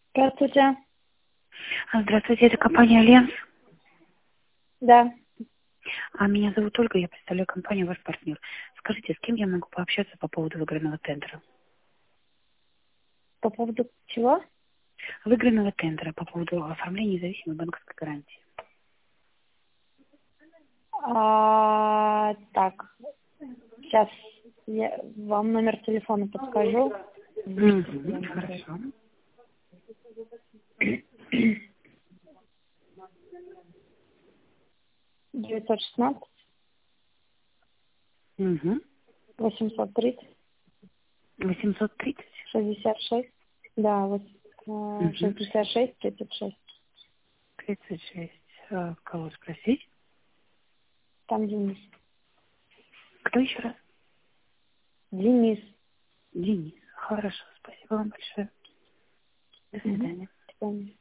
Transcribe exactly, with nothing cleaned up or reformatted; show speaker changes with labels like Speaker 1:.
Speaker 1: Здравствуйте.
Speaker 2: Здравствуйте, это компания «Альянс».
Speaker 1: Да.
Speaker 2: А меня зовут Ольга, я представляю компанию «Ваш партнер». Скажите, с кем я могу пообщаться по поводу выигранного тендера?
Speaker 1: По поводу чего?
Speaker 2: Выигранного тендера по поводу оформления независимой банковской гарантии.
Speaker 1: А, так, сейчас я вам номер телефона подскажу.
Speaker 2: Угу, хорошо.
Speaker 1: девятьсот шестнадцать
Speaker 2: Угу.
Speaker 1: восемьсот тридцать
Speaker 2: восемьсот тридцать.
Speaker 1: шестьдесят шесть. Да, вот
Speaker 2: Угу.
Speaker 1: шестьдесят шесть тридцать шесть.
Speaker 2: тридцать шесть. А, кого спросить?
Speaker 1: Там Денис.
Speaker 2: Кто еще раз?
Speaker 1: Денис.
Speaker 2: Денис. Хорошо, спасибо вам большое. До свидания.
Speaker 1: Угу.